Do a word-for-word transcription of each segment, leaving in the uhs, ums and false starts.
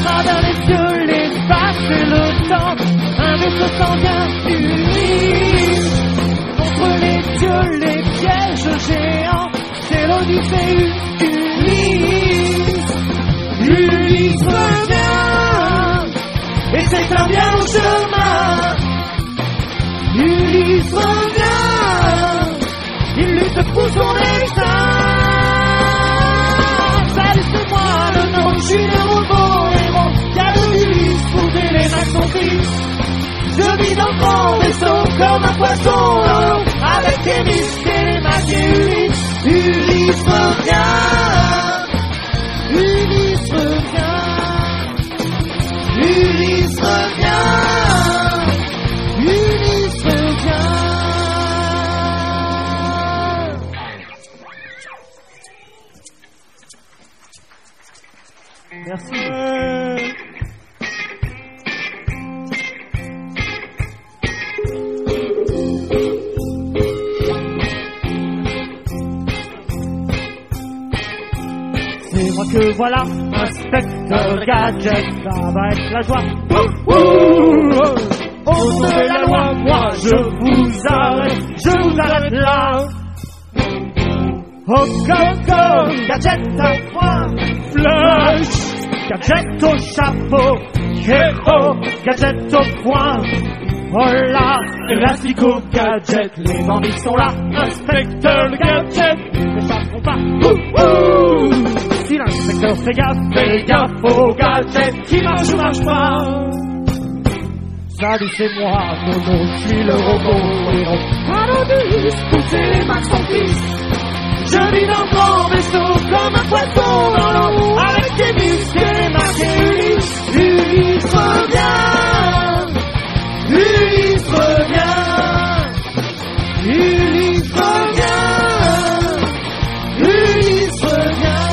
travers les yeux, l'espace et le temps, un vaisseau sanguin unit. Contre les dieux, les pièges géants, c'est l'Odyssée Ulysse. Ulysse revient, et c'est un bien long chemin. Ulysse revient, il lutte pour son destin. Salut, c'est moi le nom, je suis le robot héros. Y'a de Ulysse, pousser les mains sont tristes. Je vis dans le grand vaisseau comme un poisson dans l'eau, avec des muscles et les mains d'Ulysse. Ulysse revient, Ulysse revient, Ulysse revient, Ulysse revient. Merci. C'est moi que voilà, inspecteur Gadget, ça va être la joie. Au nom de la loi, moi je vous arrête, je vous arrête là. Oh Coco, Gadget à poing, Flash, Gadget au chapeau, Héros, Gadget au poing. Oh là, Elastico Gadget, les bandits sont là, inspecteur Gadget, ne chanteront pas. Ouh, ouh. Si l'inspecteur fait gaffe, fait gaffe au gadget qui marche ou marche pas. Salut, c'est moi, Mono, je suis le robot héros. Paradis, pousser les mains sans fils. Je vis dans le grand vaisseau comme un poisson dans l'eau, avec des muscles et les marqués Ulysse. Ulysse revient, Ulysse revient, Ulysse revient, Ulysse revient.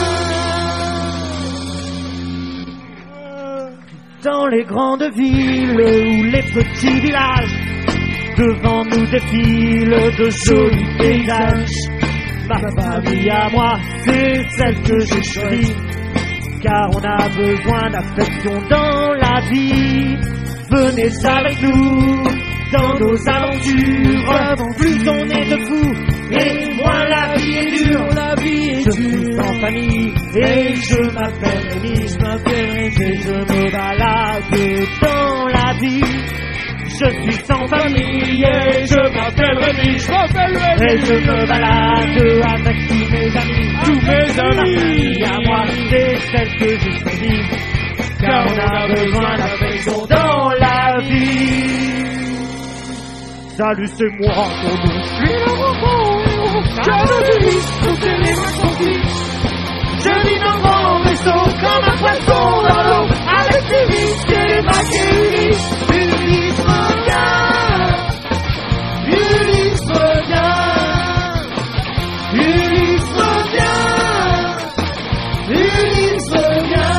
Dans les grandes villes ou les petits villages, devant nous défilent de jolis paysages. Ma famille à moi, c'est celle que j'ai choisie, car on a besoin d'affection dans la vie. Venez avec nous dans nos aventures, plus on est de fous et moins la vie est dure. La vie est je suis sans famille et je m'appelle Rémi, je m'appelle Rémi et je me balade dans la vie. Je suis sans famille et je m'appelle Rémi, je m'appelle Rémi et je me balade avec tous mes amis. Tous mes amis, ma famille à moi, c'est celle que j'ai choisie, car on a besoin d'affection dans la vie. Salut, c'est moi, mon nom, je suis le robot héros. Je veux du lisse, pousser les mains sans fils. Je vis dans le grand vaisseau comme un poisson dans l'eau, avec des vis et les marqués Ulysse. Ulysse revient, Ulysse revient, Ulysse revient, Ulysse revient.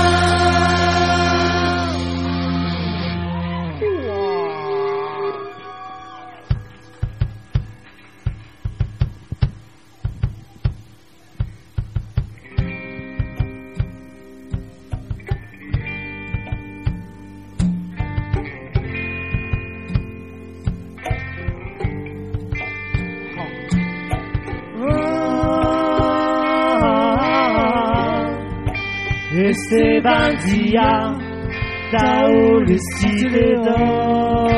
Estebandia, Tao le Cilédor.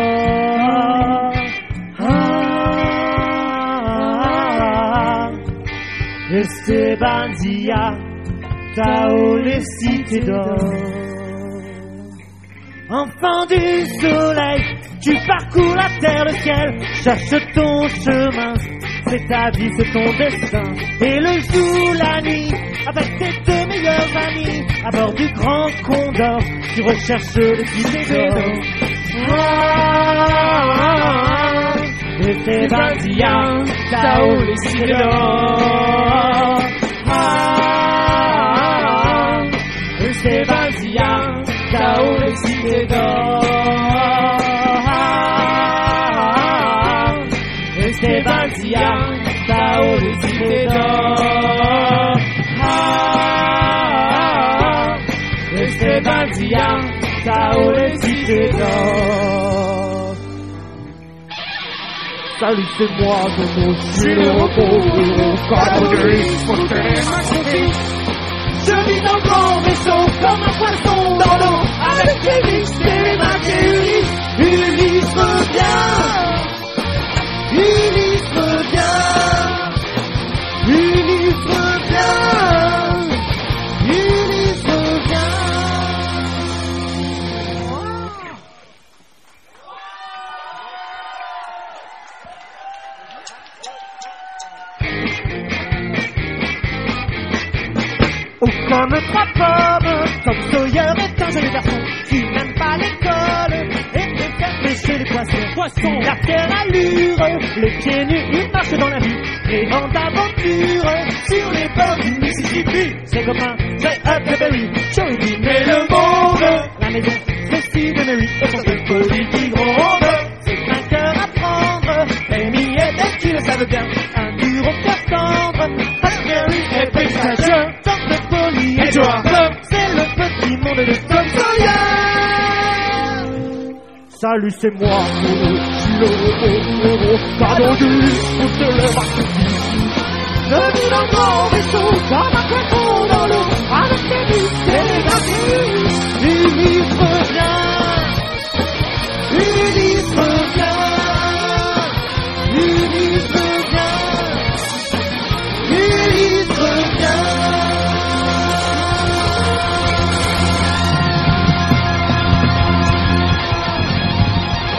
Ah, Estebandia, Tao le Cilédor. Enfant du soleil, tu parcours la terre, le ciel, cherche ton chemin. C'est ta vie, c'est ton destin. Et le jour, la nuit, avec tes deux meilleurs amis, à bord du grand Condor, tu recherches le Cilédor. Ah, Estebandia, Tao le Cilédor. Ah, Estebandia, Tao le Cilédor. Ah, Estebandia, Tao le Cilédor. Ah, Estebandia. Asia, Tao les cités d'or. Salut, c'est moi, Nono, je suis le repos, le cadre de l'hypothèse. Je vis dans le grand vaisseau, comme un poisson dans l'eau, avec des vis, des mains et Ulysse. Ulysse revient, Ulysse revient, Ulysse revient, Ulysse revient. Oh, comme trois pommes, comme Sawyer est un joli garçon qui n'aime pas l'école et préfère pêcher les poissons. Poissons, la fière allure, les pieds nus, il marche dans la vie, rêvant d'aventure sur les bords du Mississippi. Ses copains, c'est Huckleberry, Joey Bean et le monde. La maison, c'est Steve et Mary et son seul politique ronde. C'est un cœur à prendre, Amy et Dave qui le savent bien, un dur au cœur tendre. Huckleberry est paysageur. Et Joe, c'est le petit monde de Tom Sawyer. Salut, c'est moi, le héros, pardon du pour te le marquer. Je vis dans le grand vaisseau, comme un poisson dans l'eau, avec des vis et des grappes. Ulysse revient, Ulysse revient, Ulysse revient, Ulysse revient.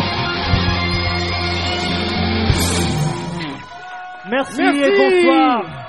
Merci, Merci et bonsoir.